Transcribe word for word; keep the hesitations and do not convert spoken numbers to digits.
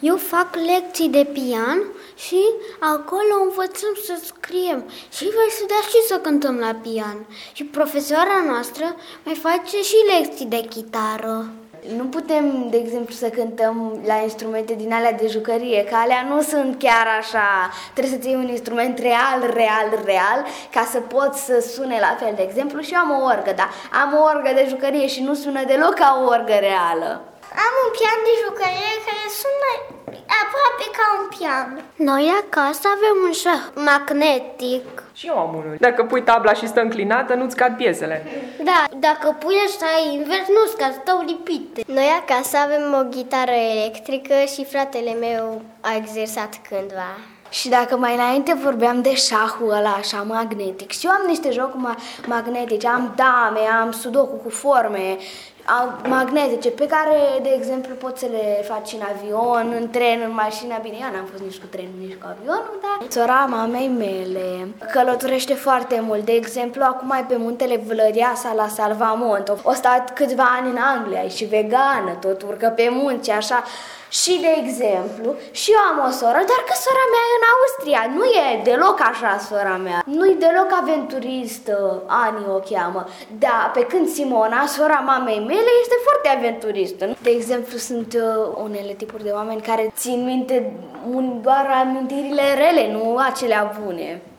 Eu fac lecții de pian și acolo învățăm să scriem și voi studia și să cântăm la pian. Și profesoara noastră mai face și lecții de chitară. Nu putem, de exemplu, să cântăm la instrumente din alea de jucărie, că alea nu sunt chiar așa. Trebuie să-ți iei un instrument real, real, real, ca să poți să sune la fel. De exemplu, și eu am o orgă, dar am o orgă de jucărie și nu sună deloc ca o orgă reală. Am un pian de jucărie care sună aproape ca un pian. Noi acasă avem un șah magnetic. Și eu am unul. Dacă pui tabla și stă înclinată, nu-ți cad piesele. Da, dacă pui ăsta invers, nu-ți cad, stau lipite. Noi acasă avem o gitară electrică și fratele meu a exersat cândva. Și dacă mai înainte vorbeam de șahul ăla așa magnetic, și eu am niște jocuri ma- magnetice, am dame, am sudoku cu forme magnetice pe care, de exemplu, poți să le faci în avion, în tren, în mașină. Bine, eu n-am fost nici cu trenul, nici cu avionul, dar sora mamei mele călătorește foarte mult. De exemplu, acum e pe muntele Vlăriasa la Salvamont. O stat câțiva ani în Anglia, e și vegană, tot urcă pe munți, așa. Și, de exemplu, și eu am o soră, dar că sora mea e în Austria. Nu e deloc așa sora mea. Nu e deloc aventuristă, Ani o cheamă. Da, pe când Simona, sora mamei mele, este foarte aventuristă. De exemplu, sunt uh, unele tipuri de oameni care țin minte doar amintirile rele, nu acelea bune.